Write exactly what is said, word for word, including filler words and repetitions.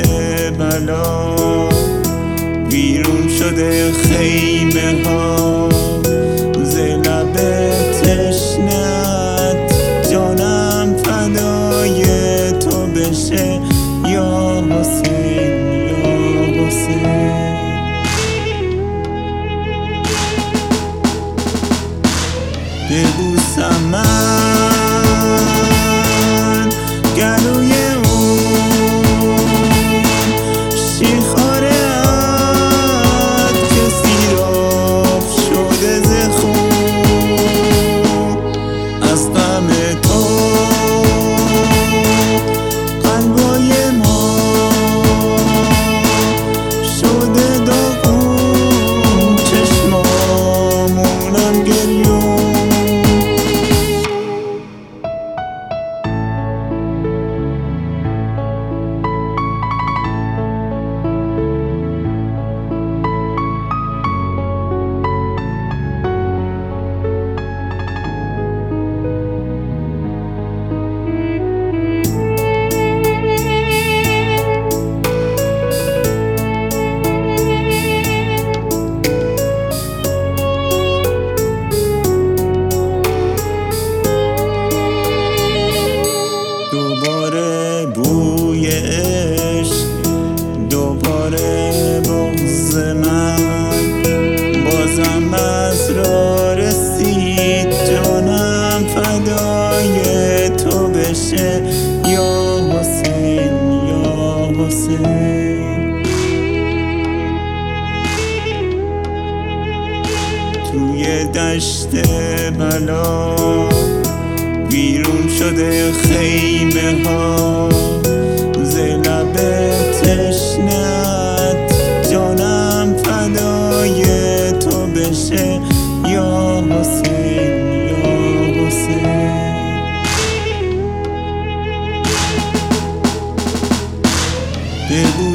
بلا ویرون شده خیمه ها ز لب تشنه‌ات جانم فدای تو بشه یا حسین یا حسین. ببوسم من گلوی اون شیخارت که سیراب شده ز خون از غم تو قلبای ما شده داغون چشمامونم گریون. دوباره بوی عشق دوباره بغض من بازم از را رسید جانم فدای تو بشه یا حسین یا حسین. توی دشت بلا ویرون شده خیمه ها ز لب تشنه‌ات جانم فدای تو بشه یا حسین یا حسین. بگو